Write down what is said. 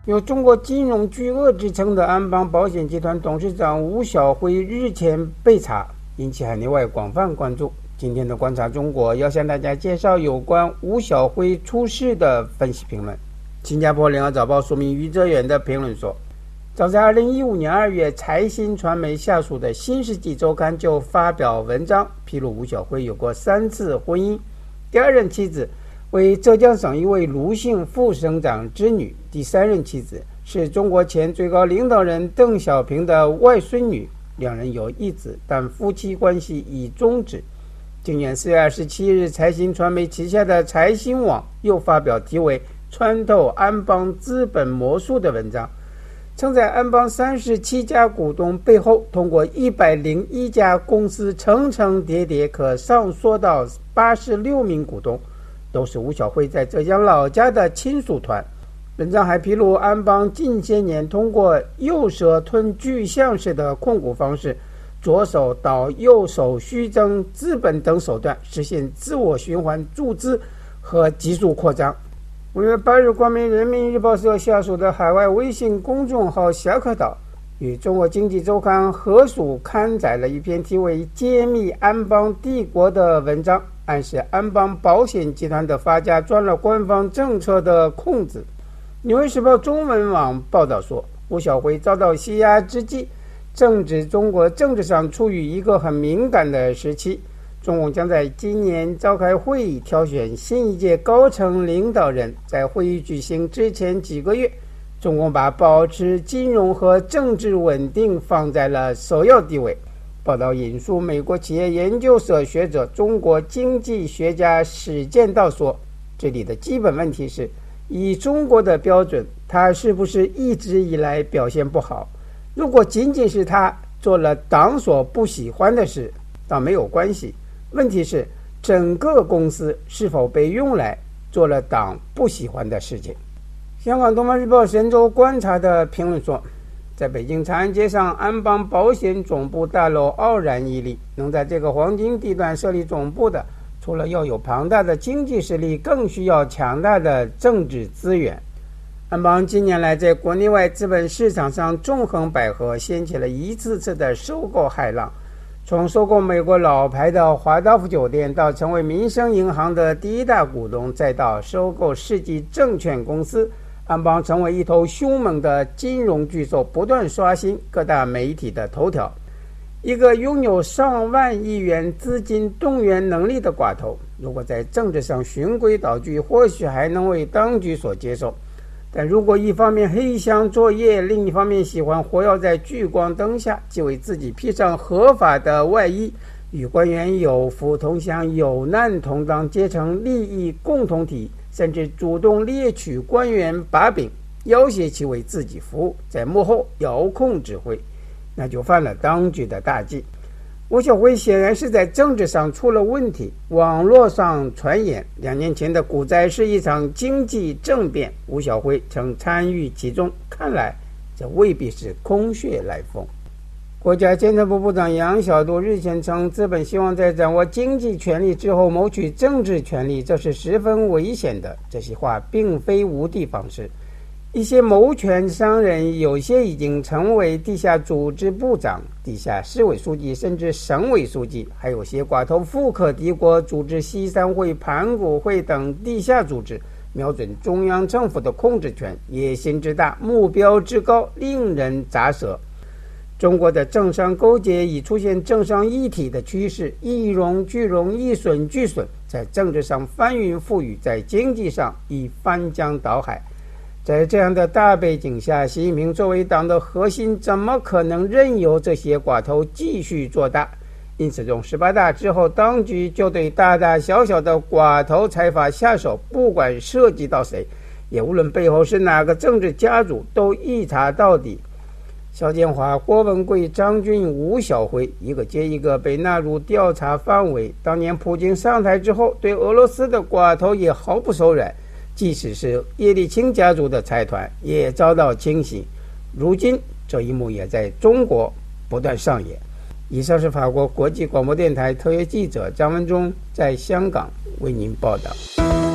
有中国金融巨鳄之称的安邦保险集团董事长吴晓辉日前被查，引起海内外广泛关注。今天的观察中国要向大家介绍有关吴晓辉出事的分析评论。新加坡联合早报署名于哲远的评论说，早在2015年2月，财新传媒下属的新世纪周刊就发表文章披露吴晓辉有过3次婚姻，第二任妻子为浙江省一位卢姓副省长之女，第三任妻子是中国前最高领导人邓小平的外孙女，两人有一子，但夫妻关系已终止。今年4月27日，财新传媒旗下的财新网又发表题为《穿透安邦资本魔术》的文章，称在安邦37家股东背后，通过101家公司层层叠叠，可上溯到86名股东，都是吴晓辉在浙江老家的亲属团。文章还披露，安邦近些年通过右蛇吞巨象式的控股方式，左手倒右手虚增资本等手段，实现自我循环注资和急速扩张。5月8日，光明人民日报社下属的海外微信公众号侠客岛与中国经济周刊合署刊载了一篇题为《揭秘安邦帝国》的文章，暗示安邦保险集团的发家钻了官方政策的空子。纽约时报中文网报道说，吴晓辉遭到欺压之际，正值中国政治上处于一个很敏感的时期。中共将在今年召开会议，挑选新一届高层领导人。在会议举行之前几个月，中共把保持金融和政治稳定放在了首要地位。报道引述美国企业研究所学者、中国经济学家史建道说，这里的基本问题是，以中国的标准，他是不是一直以来表现不好？如果仅仅是他做了党所不喜欢的事，倒没有关系。问题是整个公司是否被用来做了党不喜欢的事情。香港东方日报神州观察的评论说，在北京长安街上，安邦保险总部大楼傲然屹立，能在这个黄金地段设立总部的，除了要有庞大的经济实力，更需要强大的政治资源。安邦近年来在国内外资本市场上纵横捭阖，掀起了一次次的收购骇浪。从收购美国老牌的华道夫酒店，到成为民生银行的第一大股东，再到收购世纪证券公司，安邦成为一头凶猛的金融巨兽，不断刷新各大媒体的头条。一个拥有上万亿元资金动员能力的寡头，如果在政治上循规蹈矩，或许还能为当局所接受。但如果一方面黑箱作业，另一方面喜欢活跃在聚光灯下，既为自己披上合法的外衣，与官员有福同享，有难同当，结成利益共同体，甚至主动猎取官员把柄，要挟其为自己服务，在幕后遥控指挥，那就犯了当局的大忌。吴晓辉显然是在政治上出了问题。网络上传言，2年前的股灾是一场经济政变，吴晓辉曾参与其中，看来这未必是空穴来风。国家监察部部长杨晓渡日前称，资本希望在掌握经济权力之后谋取政治权力，这是十分危险的。这些话并非无的放矢。一些谋权商人，有些已经成为地下组织部长、地下市委书记，甚至省委书记，还有些寡头富可敌国，组织西三会、盘古会等地下组织，瞄准中央政府的控制权，野心之大，目标之高，令人咋舌。中国的政商勾结已出现政商一体的趋势，一荣俱荣，一损俱损，在政治上翻云覆雨，在经济上已翻江倒海。在这样的大背景下，习近平作为党的核心，怎么可能任由这些寡头继续做大？因此，从18大之后，当局就对大大小小的寡头财阀下手，不管涉及到谁，也无论背后是哪个政治家族，都一查到底。肖建华、郭文贵、张军、吴晓辉一个接一个被纳入调查范围。当年普京上台之后，对俄罗斯的寡头也毫不手软，即使是叶利钦家族的财团也遭到清洗。如今这一幕也在中国不断上演。以上是法国国际广播电台特约记者张文忠在香港为您报道。